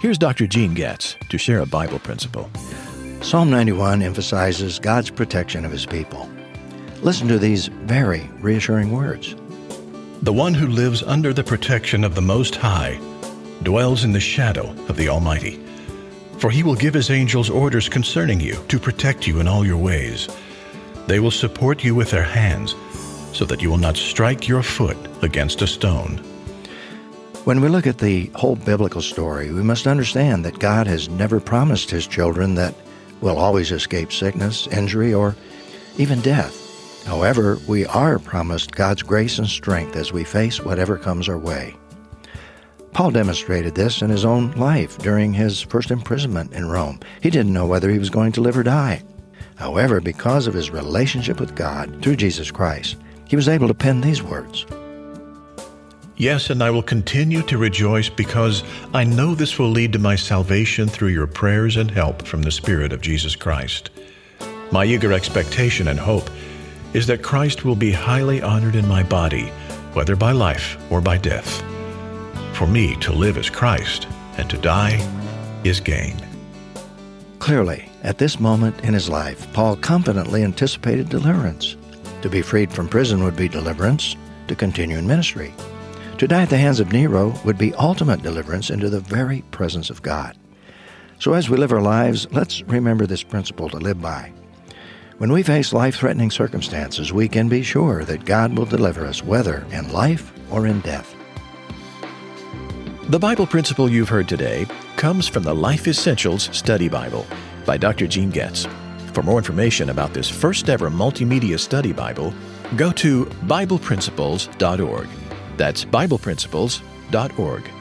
Here's Dr. Gene Getz to share a Bible principle. Psalm 91 emphasizes God's protection of His people. Listen to these very reassuring words. The one who lives under the protection of the Most High dwells in the shadow of the Almighty. For He will give His angels orders concerning you to protect you in all your ways. They will support you with their hands so that you will not strike your foot against a stone. When we look at the whole biblical story, we must understand that God has never promised His children that we'll always escape sickness, injury, or even death. However, we are promised God's grace and strength as we face whatever comes our way. Paul demonstrated this in his own life during his first imprisonment in Rome. He didn't know whether he was going to live or die. However, because of his relationship with God through Jesus Christ, he was able to pen these words. Yes, and I will continue to rejoice because I know this will lead to my salvation through your prayers and help from the Spirit of Jesus Christ. My eager expectation and hope is that Christ will be highly honored in my body, whether by life or by death. For me to live is Christ, and to die is gain. Clearly, at this moment in his life, Paul confidently anticipated deliverance. To be freed from prison would be deliverance to continue in ministry. To die at the hands of Nero would be ultimate deliverance into the very presence of God. So as we live our lives, let's remember this principle to live by. When we face life-threatening circumstances, we can be sure that God will deliver us, whether in life or in death. The Bible principle you've heard today comes from the Life Essentials Study Bible by Dr. Gene Getz. For more information about this first-ever multimedia study Bible, go to BiblePrinciples.org. That's BiblePrinciples.org.